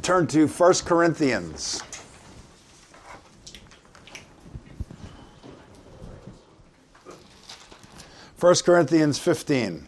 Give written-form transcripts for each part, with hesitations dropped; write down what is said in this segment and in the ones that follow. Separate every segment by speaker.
Speaker 1: turn to 1 Corinthians. 1 Corinthians 15.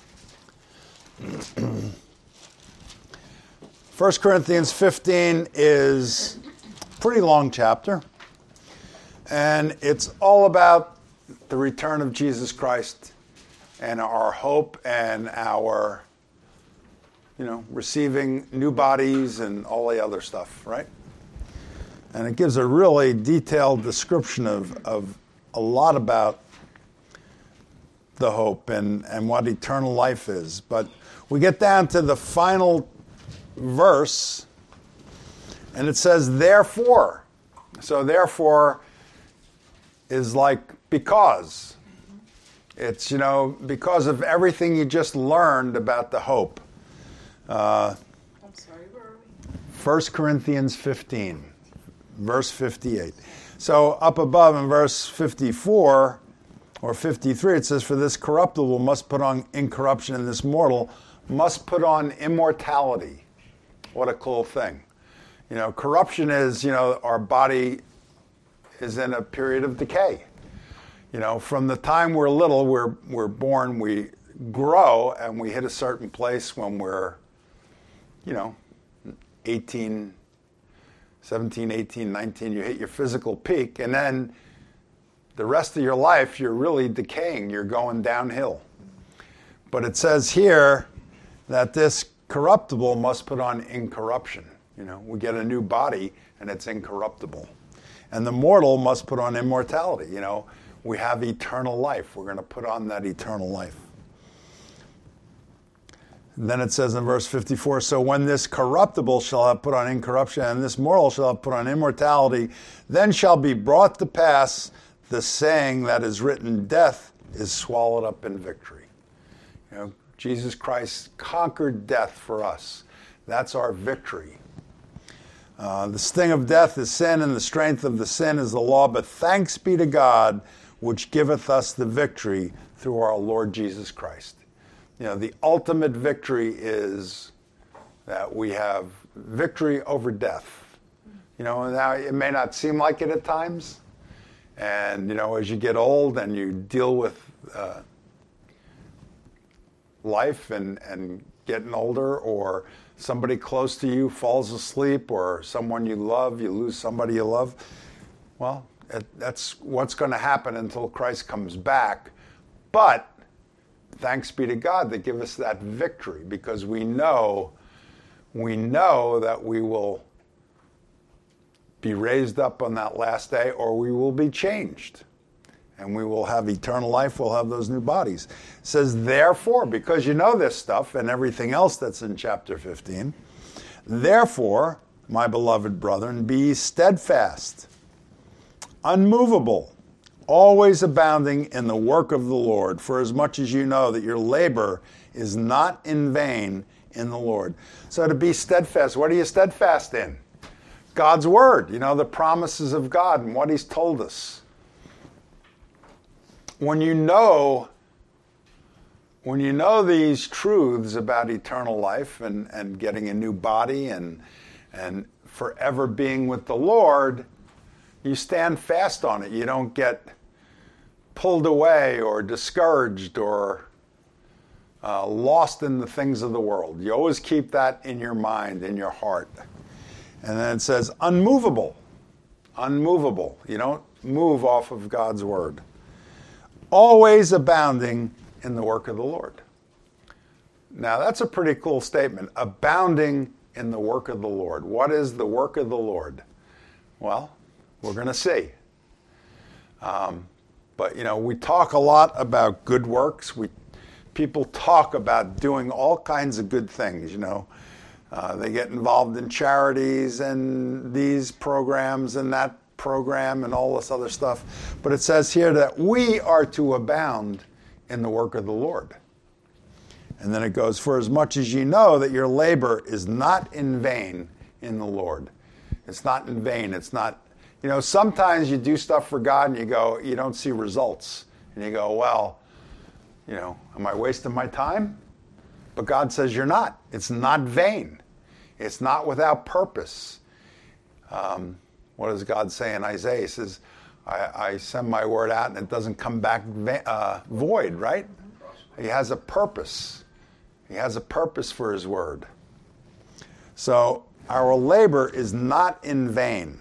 Speaker 1: 1 Corinthians 15 is a pretty long chapter, and it's all about the return of Jesus Christ and our hope and our, receiving new bodies and all the other stuff, right? And it gives a really detailed description of a lot about the hope and what eternal life is. But we get down to the final verse, and it says, therefore. So therefore is like because. It's, because of everything you just learned about the hope.
Speaker 2: I'm sorry, where are we?
Speaker 1: 1 Corinthians 15, verse 58. So up above in verse 54 or 53, it says, for this corruptible must put on incorruption, and this mortal must put on immortality. What a cool thing. Corruption is, our body is in a period of decay. From the time we're little, we're born, we grow, and we hit a certain place when we're, 17, 18, 19, you hit your physical peak, and then the rest of your life, you're really decaying, you're going downhill. But it says here that this corruptible must put on incorruption. We get a new body, and it's incorruptible. And the mortal must put on immortality. We have eternal life. We're going to put on that eternal life. And then it says in verse 54, so when this corruptible shall have put on incorruption, and this mortal shall have put on immortality, then shall be brought to pass the saying that is written, death is swallowed up in victory. Jesus Christ conquered death for us. That's our victory. The sting of death is sin, and the strength of the sin is the law. But thanks be to God, which giveth us the victory through our Lord Jesus Christ. The ultimate victory is that we have victory over death. Now it may not seem like it at times. And, as you get old and you deal with life and getting older, or somebody close to you falls asleep, or someone you love, you lose somebody you love, well, that's what's going to happen until Christ comes back. But thanks be to God that give us that victory, because we know that we will be raised up on that last day, or we will be changed. And we will have eternal life, we'll have those new bodies. It says, therefore, because you know this stuff and everything else that's in chapter 15, therefore, my beloved brethren, be steadfast, unmovable, always abounding in the work of the Lord, for as much as you know that your labor is not in vain in the Lord. So to be steadfast, what are you steadfast in? God's word, the promises of God and what he's told us. When you know these truths about eternal life and getting a new body and forever being with the Lord, you stand fast on it. You don't get pulled away or discouraged or lost in the things of the world. You always keep that in your mind, in your heart. And then it says, unmovable. Unmovable. You don't move off of God's word. Always abounding in the work of the Lord. Now, that's a pretty cool statement. Abounding in the work of the Lord. What is the work of the Lord? Well, we're going to see. But, we talk a lot about good works. People talk about doing all kinds of good things, They get involved in charities and these programs and that program and all this other stuff. But it says here that we are to abound in the work of the Lord. And then it goes, for as much as you know that your labor is not in vain in the Lord. It's not in vain. It's not, sometimes you do stuff for God and you don't see results. And you go, well, am I wasting my time? But God says you're not. It's not vain. It's not without purpose. What does God say in Isaiah? He says, I send my word out and it doesn't come back void, right? He has a purpose. He has a purpose for his word. So our labor is not in vain.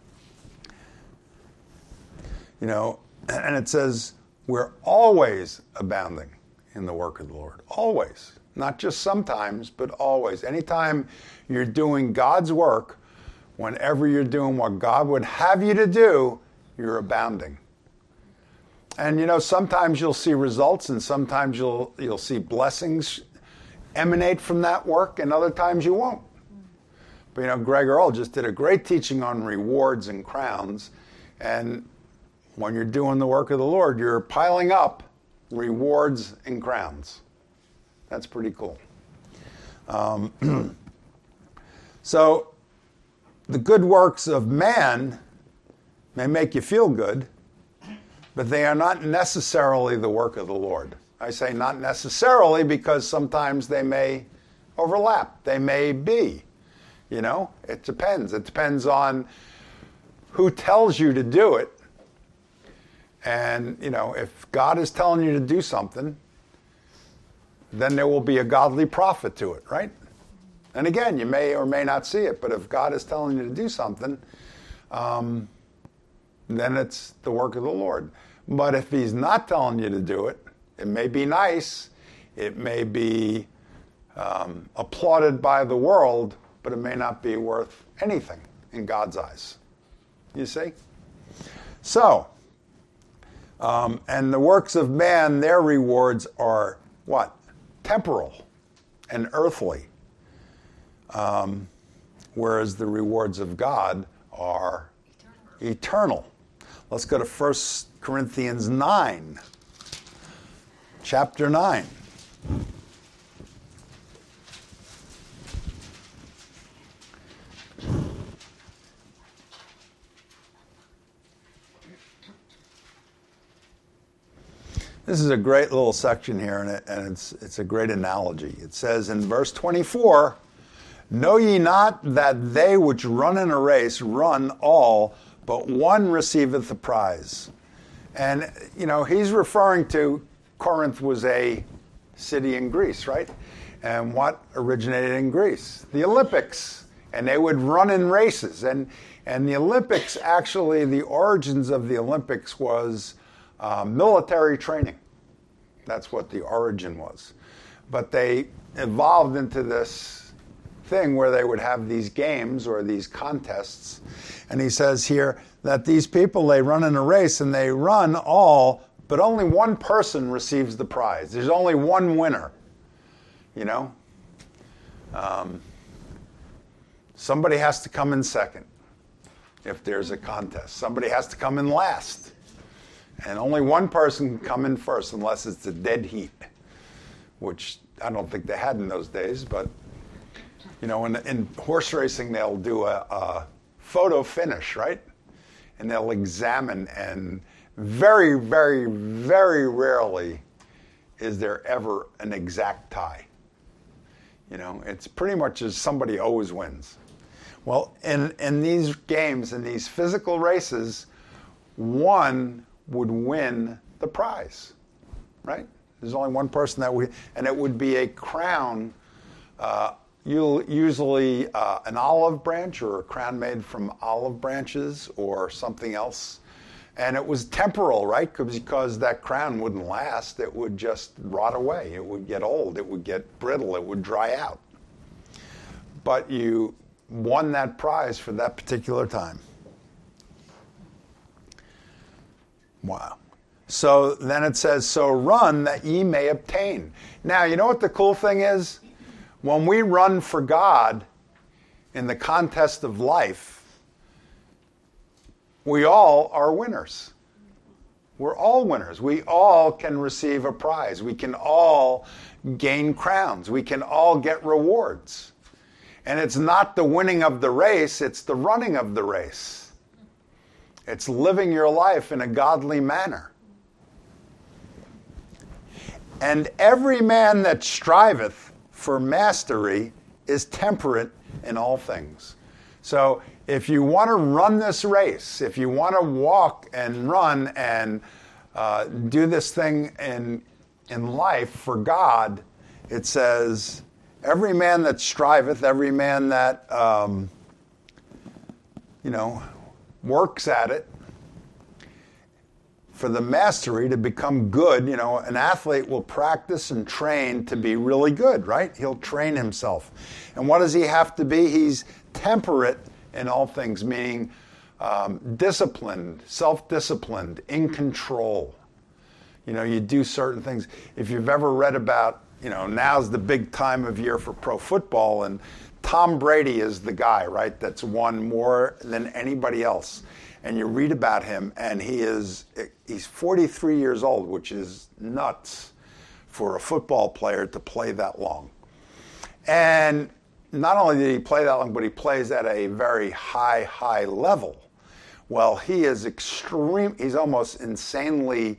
Speaker 1: You know, and it says we're always abounding in the work of the Lord. Always. Not just sometimes, but always. Anytime you're doing God's work, whenever you're doing what God would have you to do, you're abounding. And you know, sometimes you'll see results and sometimes you'll see blessings emanate from that work and other times you won't. But you know, Greg Earl just did a great teaching on rewards and crowns. And when you're doing the work of the Lord, you're piling up rewards and crowns. That's pretty cool. So the good works of man may make you feel good, but they are not necessarily the work of the Lord. I say not necessarily because sometimes they may overlap. They may be. You know, it depends. It depends on who tells you to do it. And, you know, if God is telling you to do something, then there will be a godly profit to it, right? And again, you may or may not see it, but if God is telling you to do something, then it's the work of the Lord. But if he's not telling you to do it, it may be nice, it may be applauded by the world, but it may not be worth anything in God's eyes. You see? So, and the works of man, their rewards are what? Temporal and earthly. Whereas the rewards of God are eternal. Let's go to 1 Corinthians 9. Chapter 9. This is a great little section here, and it's a great analogy. It says in verse 24, "Know ye not that they which run in a race run all, but one receiveth the prize?" And, you know, he's referring to Corinth was a city in Greece, right? And what originated in Greece? The Olympics. And they would run in races. And the Olympics, actually, the origins of the Olympics was military training. That's what the origin was. But they evolved into this thing where they would have these games or these contests. And he says here that these people, they run in a race and they run all, but only one person receives the prize. There's only one winner, you know. Somebody has to come in second if there's a contest. Somebody has to come in last. And only one person can come in first unless it's a dead heat, which I don't think they had in those days. But, you know, in horse racing, they'll do a photo finish, right? And they'll examine, and very, very, very rarely is there ever an exact tie. You know, it's pretty much as somebody always wins. Well, in these games, in these physical races, one would win the prize, right? There's only one person that would, and it would be a crown, usually an olive branch or a crown made from olive branches or something else. And it was temporal, right? Because that crown wouldn't last. It would just rot away. It would get old. It would get brittle. It would dry out. But you won that prize for that particular time. Wow. So then it says, "So run that ye may obtain." Now, you know what the cool thing is? When we run for God in the contest of life, we all are winners. We're all winners. We all can receive a prize. We can all gain crowns. We can all get rewards. And it's not the winning of the race, it's the running of the race. It's living your life in a godly manner. "And every man that striveth for mastery is temperate in all things. So if you want to run this race, if you want to walk and run and do this thing in life for God, it says, every man that striveth, every man that, works at it for the mastery to become good. An athlete will practice and train to be really good, right? He'll train himself. And what does he have to be? He's temperate in all things, meaning disciplined, self-disciplined, in control. You do certain things. If you've ever read about, now's the big time of year for pro football, and Tom Brady is the guy, right, that's won more than anybody else. And you read about him, and he's 43 years old, which is nuts for a football player to play that long. And not only did he play that long, but he plays at a very high level. Well, he is he's almost insanely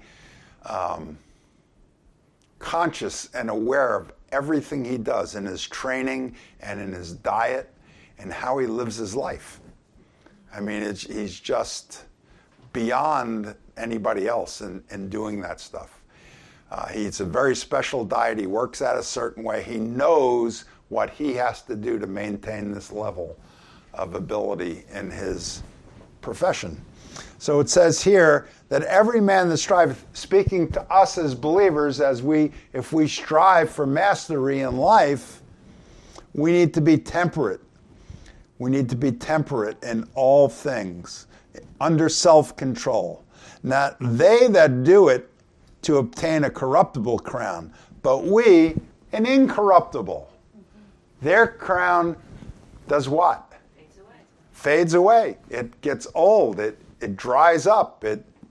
Speaker 1: conscious and aware of everything he does in his training and in his diet and how he lives his life. I mean, he's just beyond anybody else in doing that stuff. It's a very special diet. He works at a certain way. He knows what he has to do to maintain this level of ability in his profession. So it says here that every man that striveth, speaking to us as believers, if we strive for mastery in life, we need to be temperate. We need to be temperate in all things, under self-control. Not they that do it to obtain a corruptible crown, but we an incorruptible. Their crown does what?
Speaker 2: Fades away.
Speaker 1: Fades away. It gets old. It dries up.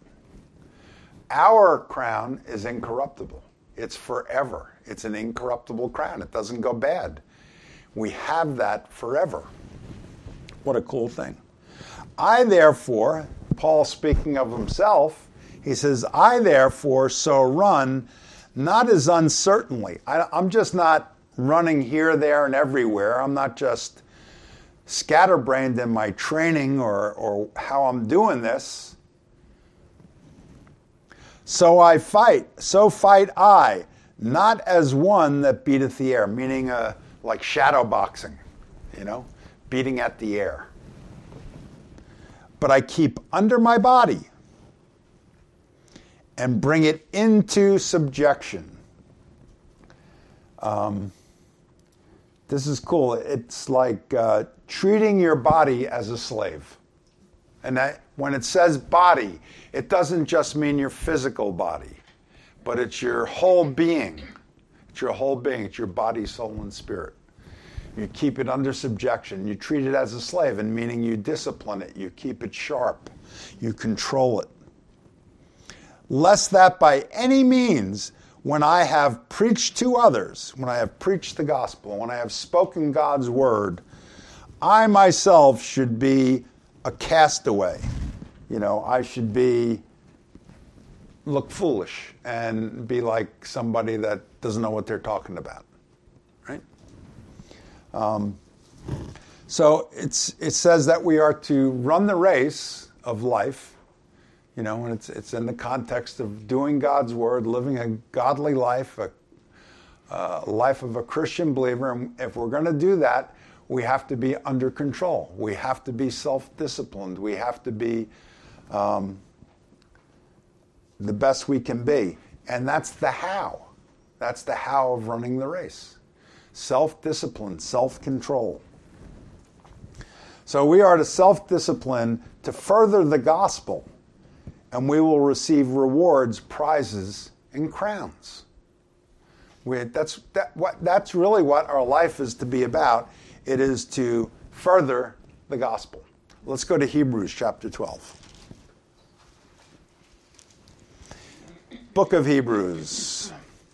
Speaker 1: Our crown is incorruptible. It's forever. It's an incorruptible crown. It doesn't go bad. We have that forever. What a cool thing. I therefore, Paul speaking of himself, he says, I therefore so run, not as uncertainly. I'm just not running here, there, and everywhere. I'm not just scatterbrained in my training or how I'm doing this. So fight I, not as one that beateth the air, meaning like shadow boxing, beating at the air. But I keep under my body and bring it into subjection. This is cool. It's like treating your body as a slave. And when it says body, it doesn't just mean your physical body, but it's your whole being. It's your whole being. It's your body, soul, and spirit. You keep it under subjection. You treat it as a slave, and meaning you discipline it. You keep it sharp. You control it. Lest that by any means, when I have preached to others, when I have preached the gospel, when I have spoken God's word, I myself should be a castaway. I should look foolish and be like somebody that doesn't know what they're talking about. Right? So it says that we are to run the race of life, and it's in the context of doing God's word, living a godly life, a life of a Christian believer. And if we're going to do that, we have to be under control. We have to be self-disciplined. We have to be the best we can be. And that's the how. That's the how of running the race. Self-discipline, self-control. So we are to self-discipline to further the gospel, and we will receive rewards, prizes, and crowns. That's really what our life is to be about. It is to further the gospel. Let's go to Hebrews chapter 12. Book of Hebrews.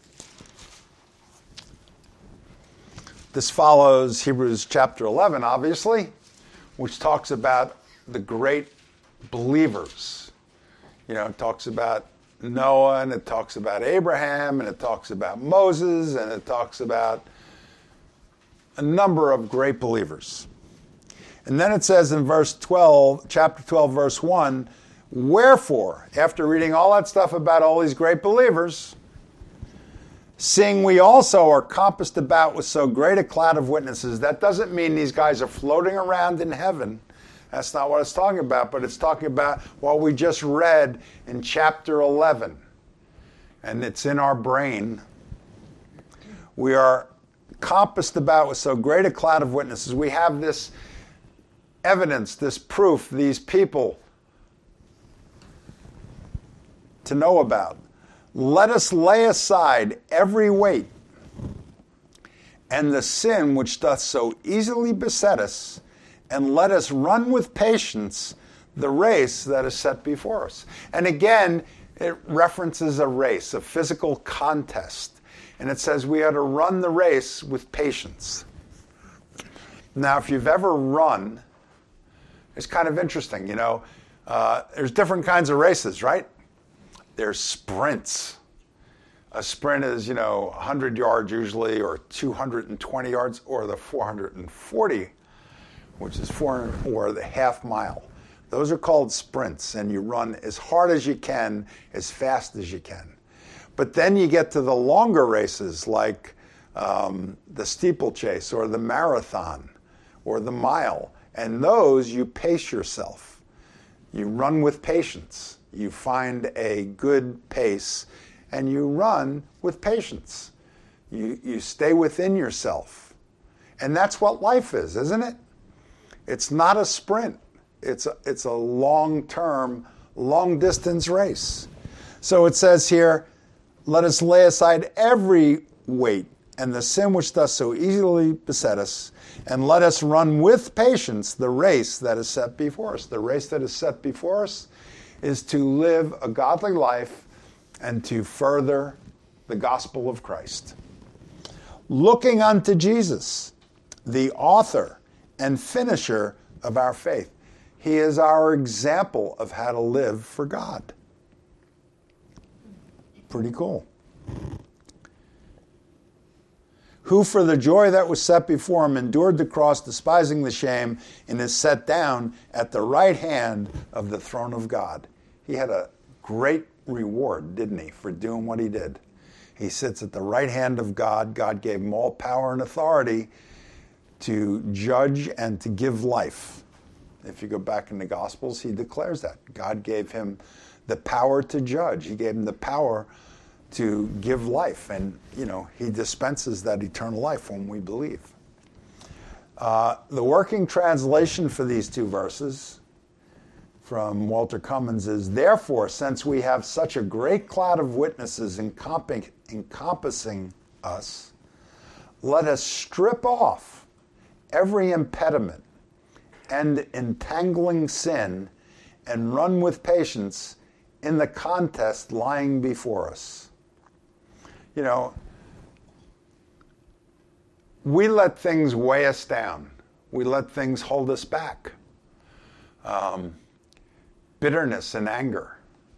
Speaker 1: This follows Hebrews chapter 11, obviously, which talks about the great believers. It talks about Noah, and it talks about Abraham, and it talks about Moses, and it talks about a number of great believers. And then it says in verse 12, chapter 12, verse 1, wherefore, after reading all that stuff about all these great believers, seeing we also are compassed about with so great a cloud of witnesses. That doesn't mean these guys are floating around in heaven. That's not what it's talking about, but it's talking about what we just read in chapter 11. And it's in our brain. We are compassed about with so great a cloud of witnesses. We have this evidence, this proof, these people to know about. Let us lay aside every weight and the sin which doth so easily beset us, and let us run with patience the race that is set before us. And again, it references a race, a physical contest. And it says we are to run the race with patience. Now, if you've ever run, it's kind of interesting, there's different kinds of races, right? There's sprints. A sprint is, 100 yards usually, or 220 yards, or the 440, which is or the half mile. Those are called sprints, and you run as hard as you can, as fast as you can. But then you get to the longer races, like the steeplechase, or the marathon, or the mile. And those, you pace yourself. You run with patience. You find a good pace, and you run with patience. You stay within yourself. And that's what life is, isn't it? It's not a sprint. It's a long-term, long-distance race. So it says here, let us lay aside every weight and the sin which does so easily beset us, and let us run with patience the race that is set before us. The race that is set before us is to live a godly life and to further the gospel of Christ. Looking unto Jesus, the author and finisher of our faith. He is our example of how to live for God. Pretty cool. Who for the joy that was set before him endured the cross, despising the shame, and is set down at the right hand of the throne of God. He had a great reward, didn't he, for doing what he did. He sits at the right hand of God. God gave him all power and authority to judge and to give life. If you go back in the Gospels, he declares that. God gave him the power to judge. He gave him the power to give life. And, he dispenses that eternal life when we believe. The working translation for these two verses from Walter Cummins is, therefore, since we have such a great cloud of witnesses encompassing us, let us strip off every impediment and entangling sin and run with patience in the contest lying before us. We let things weigh us down. We let things hold us back. Bitterness and anger,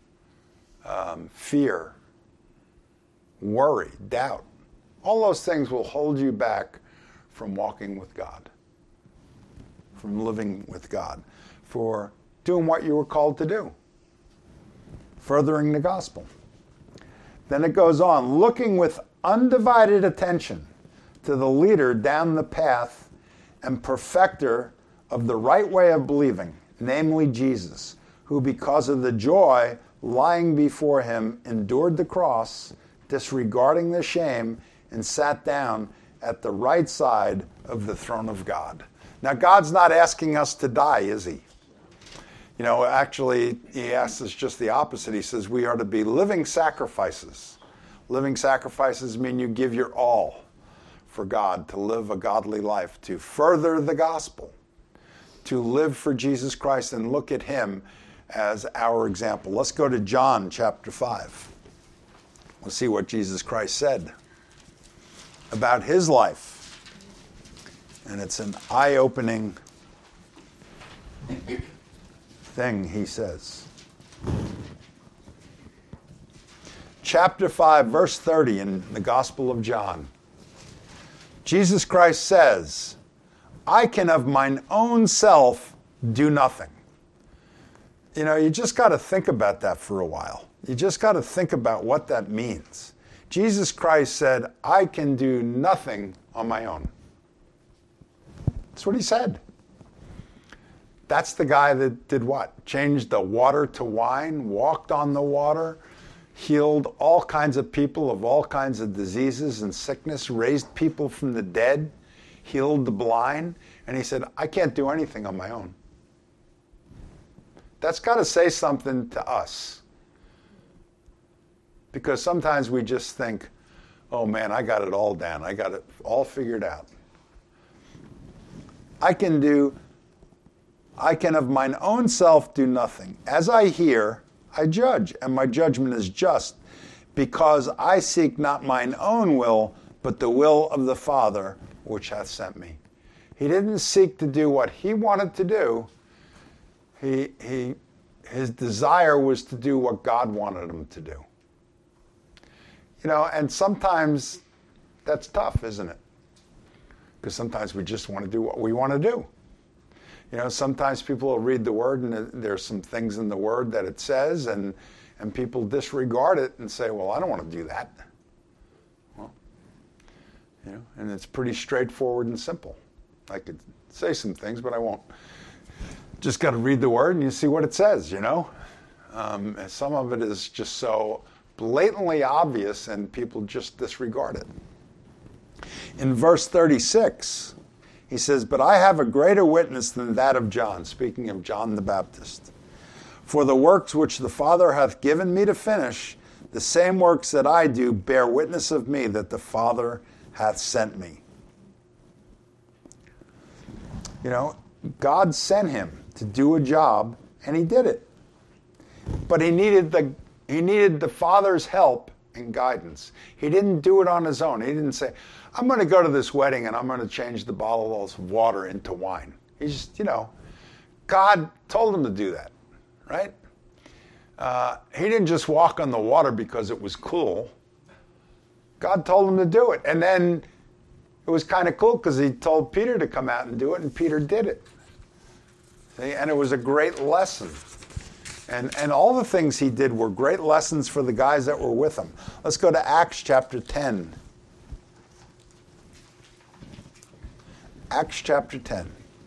Speaker 1: fear, worry, doubt. All those things will hold you back from walking with God, from living with God, for doing what you were called to do, furthering the gospel. Then it goes on, looking with undivided attention to the leader down the path and perfecter of the right way of believing, namely Jesus, who because of the joy lying before him endured the cross, disregarding the shame, and sat down at the right side of the throne of God. Now, God's not asking us to die, is he? Actually, he asks us just the opposite. He says we are to be living sacrifices. Living sacrifices mean you give your all for God, to live a godly life, to further the gospel, to live for Jesus Christ and look at him as our example. Let's go to John chapter 5. We'll see what Jesus Christ said about his life. And it's an eye-opening thing he says. Chapter 5, verse 30 in the Gospel of John. Jesus Christ says, I can of mine own self do nothing. You know, you just got to think about that for a while. You just got to think about what that means. Jesus Christ said, I can do nothing on my own. That's what he said. That's the guy that did what? Changed the water to wine, walked on the water, healed all kinds of people of all kinds of diseases and sickness, raised people from the dead, healed the blind. And he said, I can't do anything on my own. That's got to say something to us. Because sometimes we just think, oh man, I got it all down. I got it all figured out. I can of mine own self do nothing. As I hear, I judge, and my judgment is just, because I seek not mine own will, but the will of the Father which hath sent me. He didn't seek to do what he wanted to do. His desire was to do what God wanted him to do. You know, and sometimes that's tough, isn't it? Because sometimes we just want to do what we want to do. You know, sometimes people will read the Word and there's some things in the Word that it says and people disregard it and say, well, I don't want to do that. Well, you know, and it's pretty straightforward and simple. I could say some things, but I won't. Just got to read the Word and you see what it says, you know. And some of it is just so blatantly obvious and people just disregard it. In verse 36, he says, but I have a greater witness than that of John, speaking of John the Baptist. For the works which the Father hath given me to finish, the same works that I do bear witness of me that the Father hath sent me. You know, God sent him to do a job, and he did it. But he needed the Father's help and guidance. He didn't do it on his own. He didn't say, I'm going to go to this wedding and I'm going to change the bottles of water into wine. He just, you know, God told him to do that, right? He didn't just walk on the water because it was cool. God told him to do it. And then it was kind of cool because he told Peter to come out and do it, and Peter did it. See? And it was a great lesson. And all the things he did were great lessons for the guys that were with him. Let's go to Acts chapter 10. Acts chapter 10.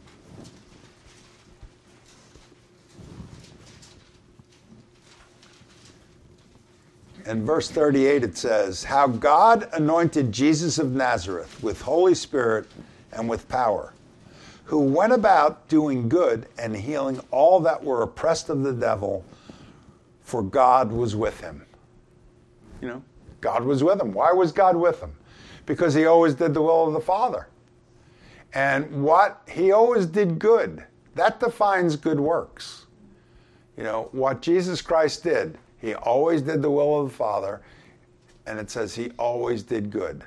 Speaker 1: In verse 38 it says, how God anointed Jesus of Nazareth with Holy Spirit and with power, who went about doing good and healing all that were oppressed of the devil, for God was with him. You know, God was with him. Why was God with him? Because he always did the will of the Father. And what he always did good, that defines good works. You know, what Jesus Christ did, he always did the will of the Father, and it says he always did good.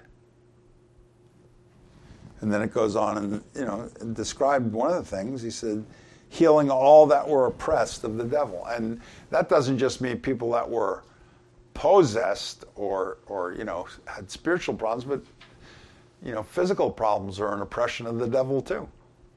Speaker 1: And then it goes on and, you know, described one of the things. He said, healing all that were oppressed of the devil. And that doesn't just mean people that were possessed or you know, had spiritual problems, but, you know, physical problems are an oppression of the devil too.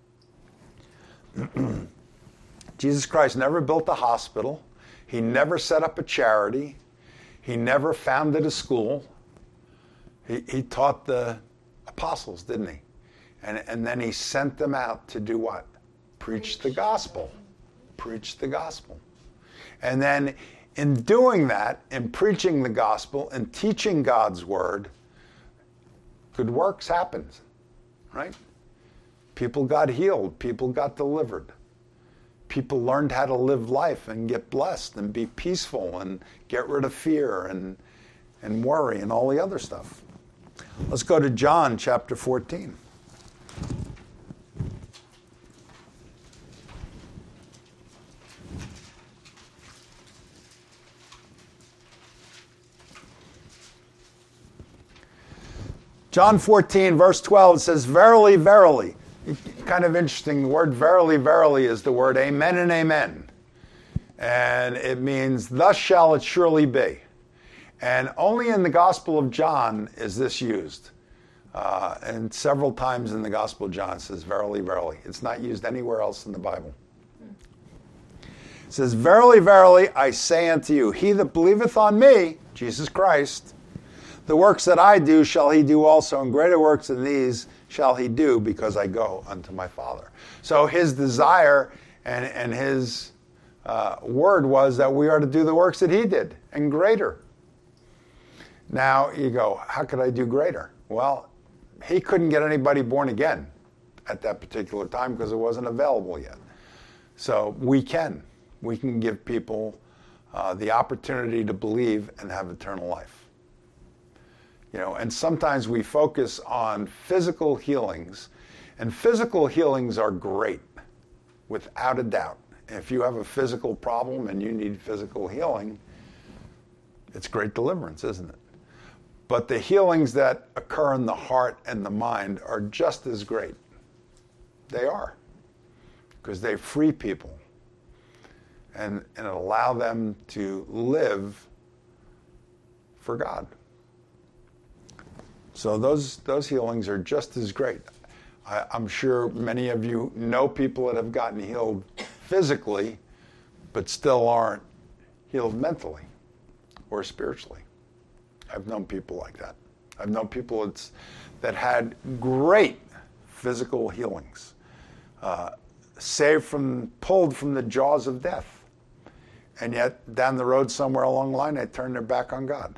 Speaker 1: Jesus Christ never built a hospital. He never set up a charity. He never founded a school. He taught the apostles, didn't he? And then he sent them out to do what? Preach the gospel. Preach the gospel. And then in doing that, in preaching the gospel and teaching God's word, good works happened, right? People got healed. People got delivered. People learned how to live life and get blessed and be peaceful and get rid of fear and worry and all the other stuff. Let's go to John chapter 14. John 14, verse 12 says, verily, verily. Kind of interesting. The word verily, verily is the word amen and amen. And it means, thus shall it surely be. And only in the Gospel of John is this used. And several times in the Gospel of John it says, verily, verily. It's not used anywhere else in the Bible. It says, verily, verily, I say unto you, he that believeth on me, Jesus Christ, the works that I do shall he do also, and greater works than these shall he do, because I go unto my Father. So his desire and his word was that we are to do the works that he did, and greater. Now you go, how could I do greater? Well, he couldn't get anybody born again at that particular time because it wasn't available yet. So we can. We can give people the opportunity to believe and have eternal life. You know, and sometimes we focus on physical healings, and physical healings are great, without a doubt. If you have a physical problem and you need physical healing, it's great deliverance, isn't it? But the healings that occur in the heart and the mind are just as great. They are, because they free people and allow them to live for God. So those healings are just as great. I'm sure many of you know people that have gotten healed physically, but still aren't healed mentally or spiritually. I've known people like that. I've known people that had great physical healings, pulled from the jaws of death. And yet, down the road somewhere along the line, they turn their back on God.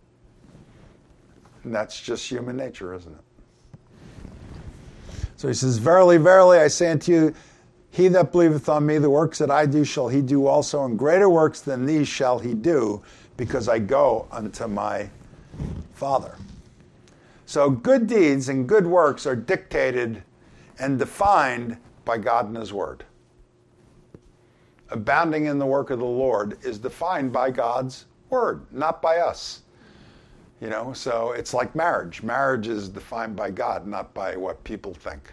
Speaker 1: And that's just human nature, isn't it? So he says, verily, verily, I say unto you, he that believeth on me, the works that I do shall he do also, and greater works than these shall he do, because I go unto my Father. So good deeds and good works are dictated and defined by God and his word. Abounding in the work of the Lord is defined by God's word, not by us. You know, so it's like marriage. Marriage is defined by God, not by what people think.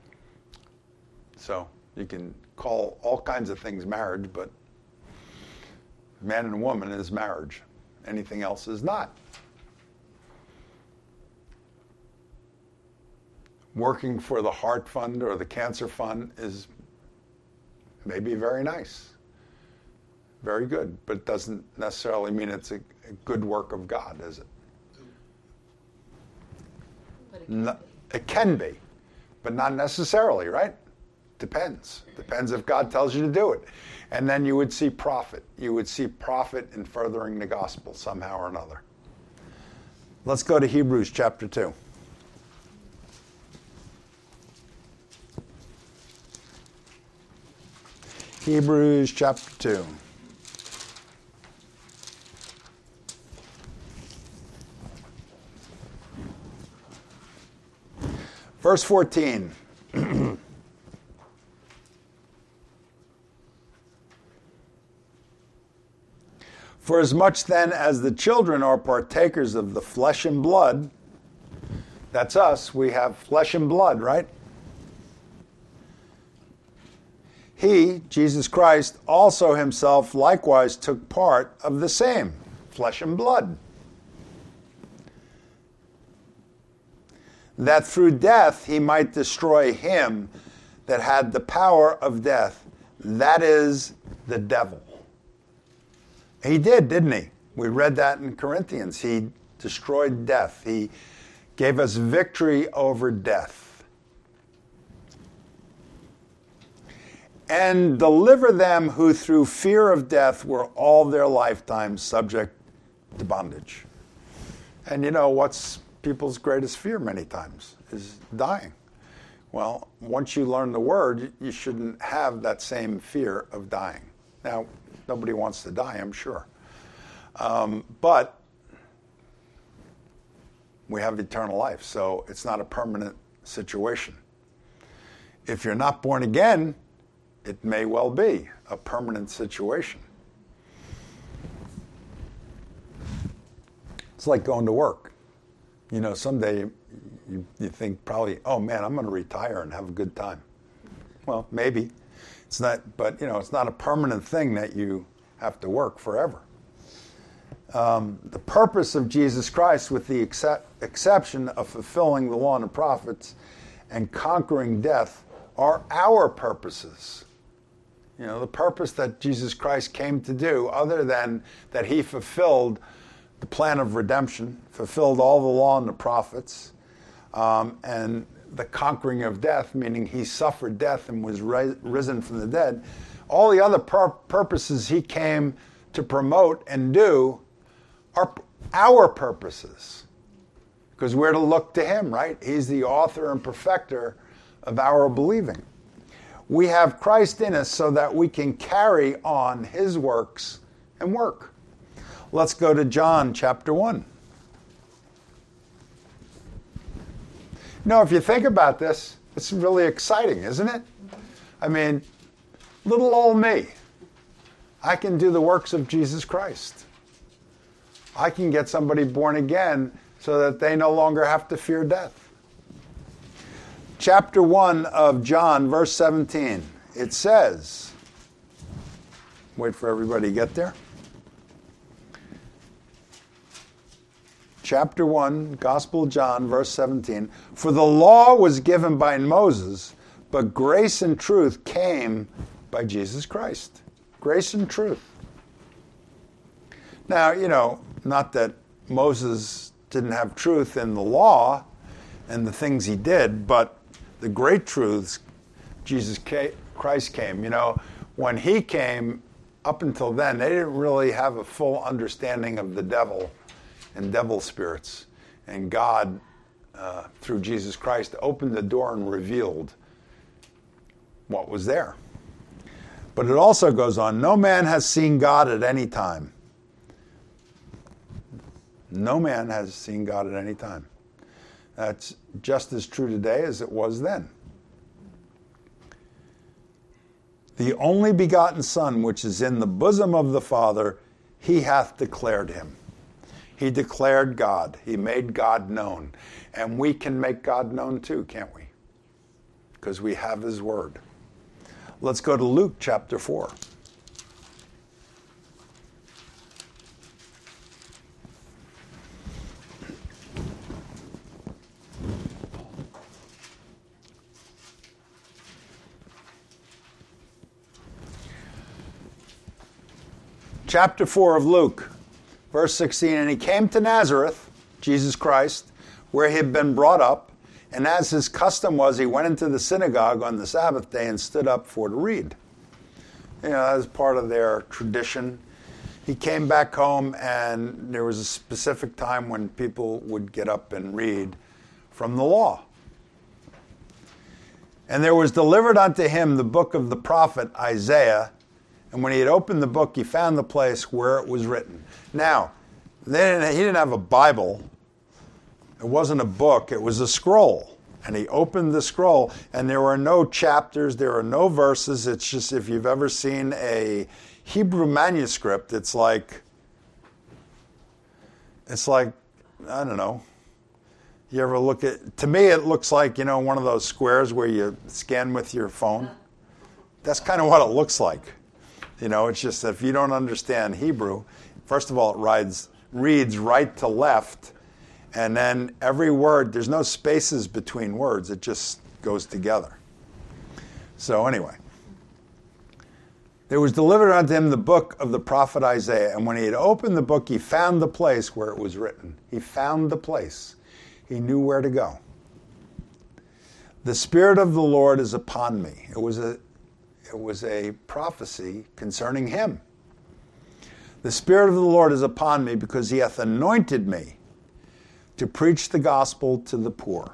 Speaker 1: So you can call all kinds of things marriage, but man and woman is marriage. Anything else is not. Working for the Heart Fund or the Cancer Fund is maybe very nice, very good, but it doesn't necessarily mean it's a good work of God, is it?
Speaker 2: But it can be.
Speaker 1: It can be, but not necessarily, right? Depends. Depends if God tells you to do it. And then you would see profit. You would see profit in furthering the gospel somehow or another. Let's go to Hebrews chapter 2. Hebrews chapter 2. Verse 14. For as much then as the children are partakers of the flesh and blood, that's us, we have flesh and blood, right? He, Jesus Christ, also himself likewise took part of the same, flesh and blood, that through death he might destroy him that had the power of death, that is, the devil. He did, didn't he? We read that in Corinthians. He destroyed death. He gave us victory over death. And deliver them who through fear of death were all their lifetime subject to bondage. And you know what's people's greatest fear many times is dying. Well, once you learn the word, you shouldn't have that same fear of dying. Now, nobody wants to die, I'm sure. But we have eternal life, so it's not a permanent situation. If you're not born again, it may well be a permanent situation. It's like going to work. You know, someday you think probably, oh man, I'm going to retire and have a good time. Well, maybe. It's not, but you know, it's not a permanent thing that you have to work forever. The purpose of Jesus Christ, with the exception of fulfilling the law and the prophets and conquering death, are our purposes. You know, the purpose that Jesus Christ came to do, other than that he fulfilled the plan of redemption, fulfilled all the law and the prophets, and the conquering of death, meaning he suffered death and was risen from the dead. All the other purposes he came to promote and do are our purposes, because we're to look to him, right? He's the author and perfecter of our believing. We have Christ in us so that we can carry on his works and work. Let's go to John chapter 1. Now, if you think about this, it's really exciting, isn't it? I mean, little old me, I can do the works of Jesus Christ. I can get somebody born again so that they no longer have to fear death. Chapter 1 of John, verse 17, it says, wait for everybody to get there. Chapter 1, Gospel of John, verse 17, for the law was given by Moses, but grace and truth came by Jesus Christ. Grace and truth. Now, you know, not that Moses didn't have truth in the law and the things he did, but the great truths, Jesus Christ came. You know, when he came, up until then, they didn't really have a full understanding of the devil and devil spirits. And God, through Jesus Christ, opened the door and revealed what was there. But it also goes on, no man has seen God at any time. No man has seen God at any time. That's just as true today as it was then. The only begotten Son, which is in the bosom of the Father, he hath declared him. He declared God. He made God known. And we can make God known too, can't we? Because we have his word. Let's go to Luke chapter 4. Chapter 4 of Luke, verse 16, and he came to Nazareth, Jesus Christ, where he had been brought up, and as his custom was, he went into the synagogue on the Sabbath day and stood up for to read. You know, as part of their tradition. He came back home, and there was a specific time when people would get up and read from the law. And there was delivered unto him the book of the prophet Isaiah, and when he had opened the book, he found the place where it was written. Now, he didn't have a Bible. It wasn't a book. It was a scroll. And he opened the scroll, and there were no chapters. There were no verses. It's just, if you've ever seen a Hebrew manuscript, it's like, I don't know. You ever look at, to me, it looks like, you know, one of those squares where you scan with your phone. That's kind of what it looks like. You know, it's just that if you don't understand Hebrew, first of all, it reads right to left, and then every word, there's no spaces between words. It just goes together. So anyway, there was delivered unto him the book of the prophet Isaiah, and when he had opened the book, he found the place where it was written. He found the place. He knew where to go. The Spirit of the Lord is upon me. It was a prophecy concerning him. The Spirit of the Lord is upon me because he hath anointed me to preach the gospel to the poor.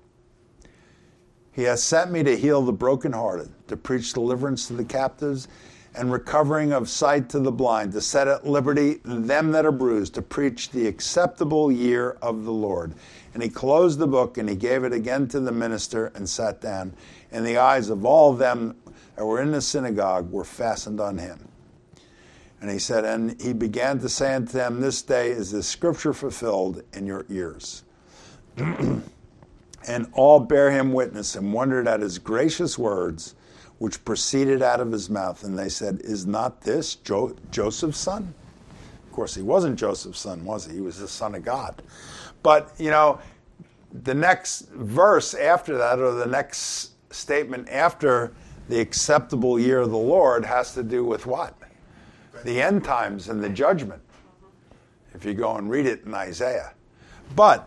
Speaker 1: He hath sent me to heal the brokenhearted, to preach deliverance to the captives, and recovering of sight to the blind, to set at liberty them that are bruised, to preach the acceptable year of the Lord. And he closed the book, and he gave it again to the minister, and sat down. And the eyes of all them that were in the synagogue were fastened on him. And he said, and he began to say unto them, this day is this scripture fulfilled in your ears. And all bare him witness, and wondered at his gracious words, which proceeded out of his mouth. And they said, is not this Joseph's son? Of course, he wasn't Joseph's son, was he? He was the son of God. But, you know, the next verse after that, or the next statement after the acceptable year of the Lord, has to do with what? The end times and the judgment, if you go and read it in Isaiah. But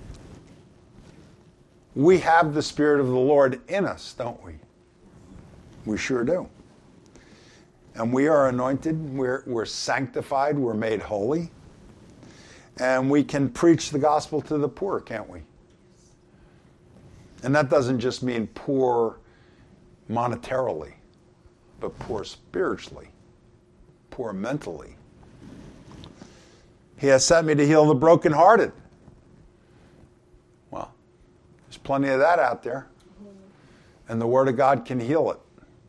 Speaker 1: we have the Spirit of the Lord in us, don't we? We sure do. And we are anointed, we're sanctified, we're made holy. And we can preach the gospel to the poor, can't we? And that doesn't just mean poor monetarily, but poor spiritually, poor mentally. He has sent me to heal the brokenhearted. Well, there's plenty of that out there. And the Word of God can heal it.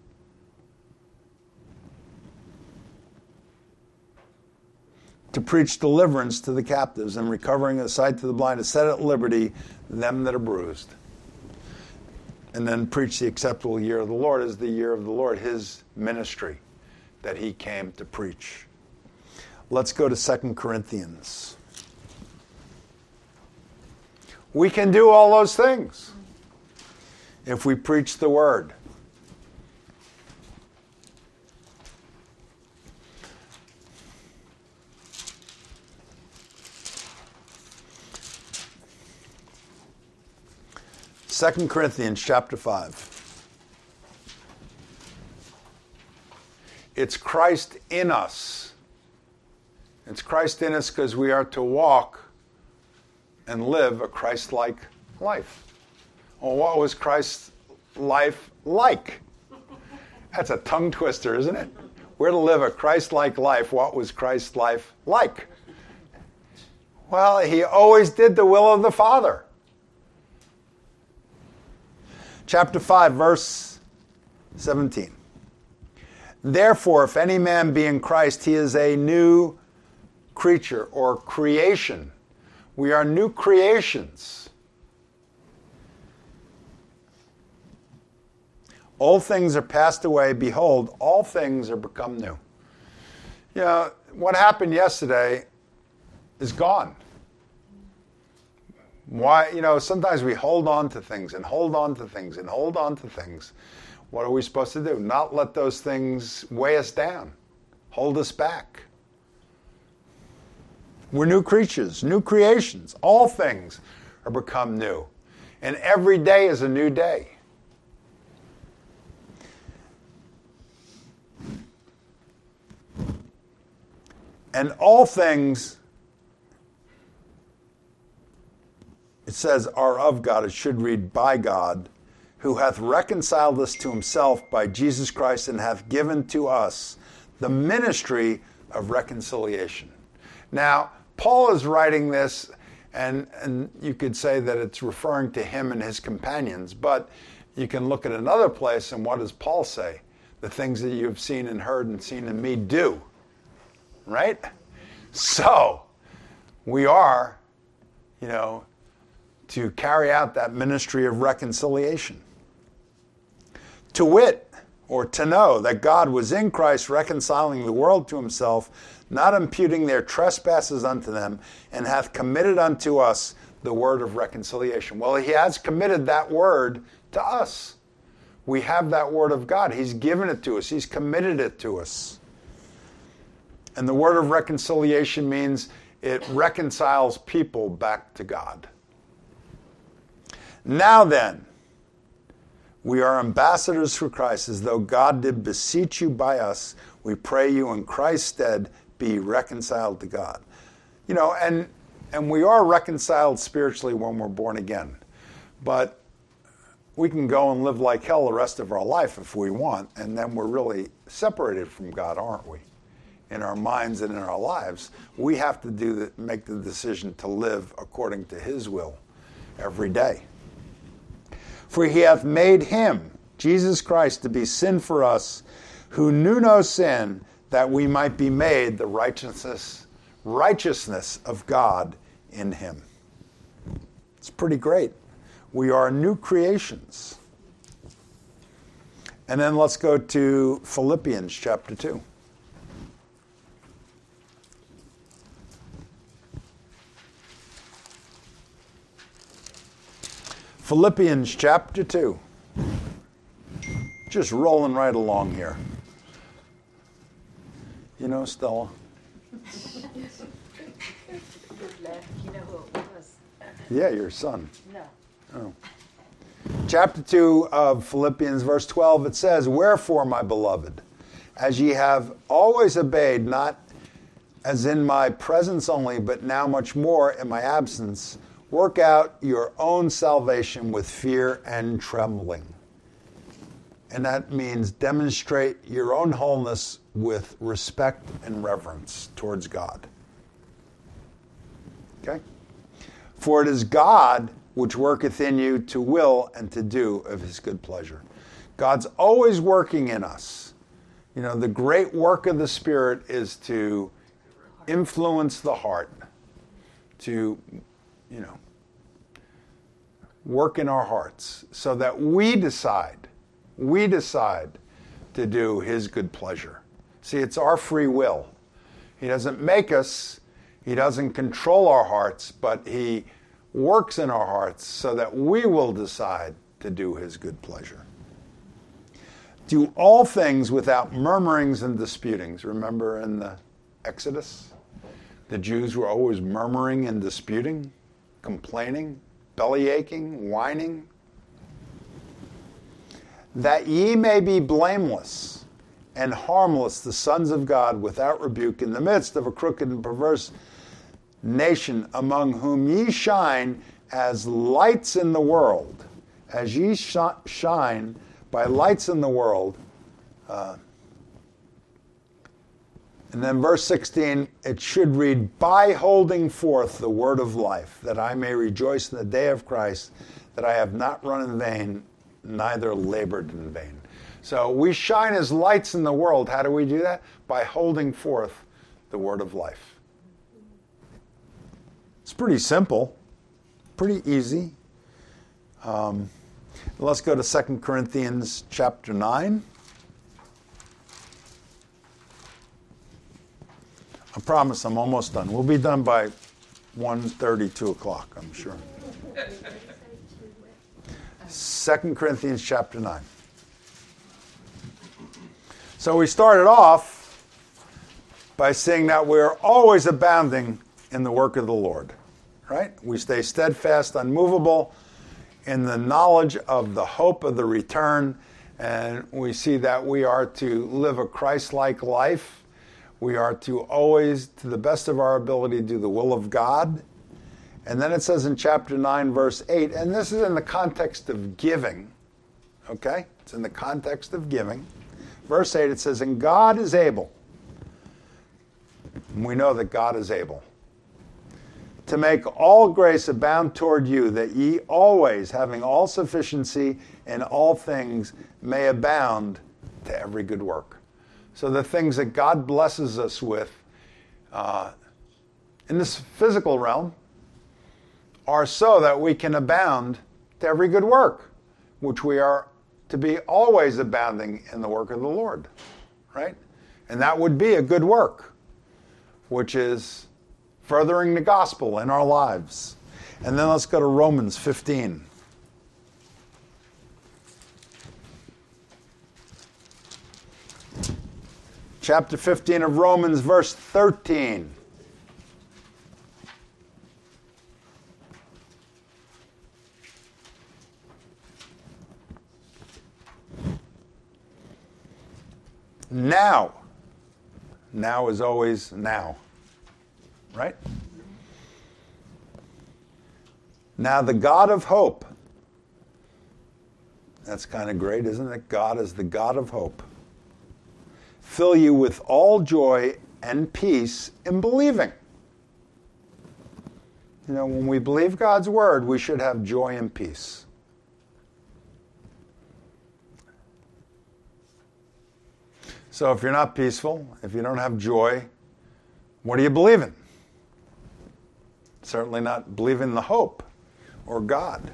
Speaker 1: To preach deliverance to the captives and recovering of sight to the blind, to set at liberty them that are bruised. And then preach the acceptable year of the Lord as the year of the Lord, his ministry that he came to preach. Let's go to 2 Corinthians. We can do all those things if we preach the word. Second Corinthians chapter 5. It's Christ in us. It's Christ in us because we are to walk and live a Christ-like life. Well, what was Christ's life like? That's a tongue twister, isn't it? We're to live a Christ-like life. What was Christ's life like? Well, he always did the will of the Father. Chapter 5, verse 17. Therefore, if any man be in Christ, he is a new creature or creation. We are new creations. Old things are passed away. Behold, all things are become new. You know, what happened yesterday is gone. Why, you know, sometimes we hold on to things and hold on to things and hold on to things. What are we supposed to do? Not let those things weigh us down, hold us back. We're new creatures, new creations. All things are become new. And every day is a new day. And all things, it says, are of God. It should read by God, who hath reconciled us to himself by Jesus Christ and hath given to us the ministry of reconciliation. Now, Paul is writing this, and you could say that it's referring to him and his companions, but you can look at another place, and what does Paul say? The things that you have seen and heard and seen in me do. Right? So, we are, you know, to carry out that ministry of reconciliation. To wit, or to know, that God was in Christ reconciling the world to himself, not imputing their trespasses unto them, and hath committed unto us the word of reconciliation. Well, he has committed that word to us. We have that word of God. He's given it to us. He's committed it to us. And the word of reconciliation means it reconciles people back to God. Now then, we are ambassadors for Christ, as though God did beseech you by us. We pray you in Christ's stead, be reconciled to God. You know, and we are reconciled spiritually when we're born again. But we can go and live like hell the rest of our life if we want, and then we're really separated from God, aren't we? In our minds and in our lives. We have to make the decision to live according to his will every day. For he hath made him, Jesus Christ, to be sin for us, who knew no sin, that we might be made the righteousness of God in him. It's pretty great. We are new creations. And then let's go to Philippians chapter 2. Philippians chapter 2. Just rolling right along here. You know, Stella?
Speaker 2: You know who it was?
Speaker 1: Yeah, your son.
Speaker 2: No.
Speaker 1: Oh. Chapter 2 of Philippians, verse 12, it says, "Wherefore, my beloved, as ye have always obeyed, not as in my presence only, but now much more in my absence, work out your own salvation with fear and trembling." And that means demonstrate your own wholeness with respect and reverence towards God. Okay? "For it is God which worketh in you to will and to do of his good pleasure." God's always working in us. You know, the great work of the Spirit is to influence the heart, to, work in our hearts so that we decide to do his good pleasure. See, it's our free will. He doesn't make us, he doesn't control our hearts, but he works in our hearts so that we will decide to do his good pleasure. "Do all things without murmurings and disputings." Remember in the Exodus? The Jews were always murmuring and disputing, complaining, belly aching, whining. "That ye may be blameless and harmless, the sons of God, without rebuke, in the midst of a crooked and perverse nation, among whom ye shine as lights in the world." As ye shine by lights in the world. And then verse 16, it should read, "By holding forth the word of life, that I may rejoice in the day of Christ, that I have not run in vain, neither labored in vain." So we shine as lights in the world. How do we do that? By holding forth the word of life. It's pretty simple, pretty easy. Let's go to 2 Corinthians chapter 9. I promise I'm almost done. We'll be done by 1:30, 2 o'clock, I'm sure. 2 Corinthians chapter 9. So we started off by saying that we're always abounding in the work of the Lord, right? We stay steadfast, unmovable in the knowledge of the hope of the return, and we see that we are to live a Christ-like life. We are to always, to the best of our ability, do the will of God. And then it says in chapter 9, verse 8, and this is in the context of giving, okay? It's in the context of giving. Verse 8, it says, "And God is able," and we know that God is able, "to make all grace abound toward you, that ye always, having all sufficiency in all things, may abound to every good work." So the things that God blesses us with in this physical realm are so that we can abound to every good work, which we are to be always abounding in the work of the Lord, right? And that would be a good work, which is furthering the gospel in our lives. And then let's go to Romans 15. Chapter 15 of Romans, verse 13. Now is always now, right? "Now the God of hope," that's kind of great, isn't it? God is the God of hope. "Fill you with all joy and peace in believing." You know, when we believe God's word, we should have joy and peace. So if you're not peaceful, if you don't have joy, what are you believing? Certainly not believing the hope or God.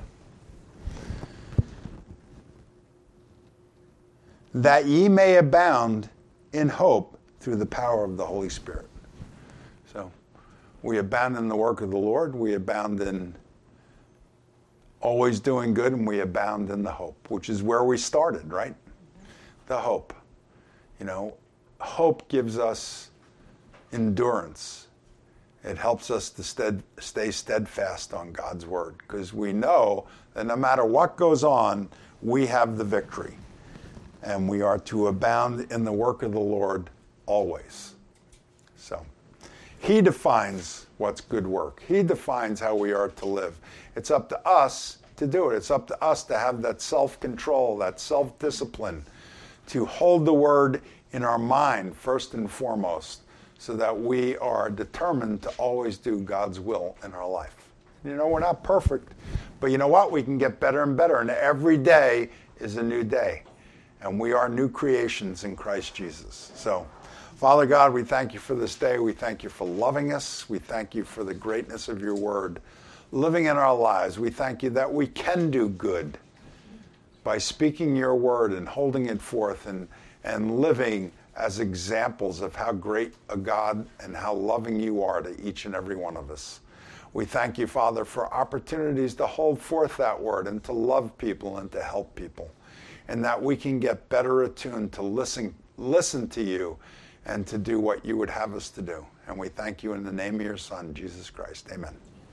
Speaker 1: "That ye may abound in hope through the power of the Holy Spirit." So we abound in the work of the Lord. We abound in always doing good, and we abound in the hope, which is where we started, right? The hope. You know, hope gives us endurance. It helps us to stay steadfast on God's word, because we know that no matter what goes on, we have the victory. And we are to abound in the work of the Lord always. So, he defines what's good work. He defines how we are to live. It's up to us to do it. It's up to us to have that self-control, that self-discipline, to hold the word in our mind first and foremost, so that we are determined to always do God's will in our life. You know, we're not perfect, but you know what? We can get better and better, and every day is a new day, and we are new creations in Christ Jesus. So, Father God, we thank you for this day. We thank you for loving us. We thank you for the greatness of your word living in our lives. We thank you that we can do good by speaking your word and holding it forth and living as examples of how great a God and how loving you are to each and every one of us. We thank you, Father, for opportunities to hold forth that word and to love people and to help people, and that we can get better attuned to listen to you and to do what you would have us to do. And we thank you in the name of your Son, Jesus Christ. Amen.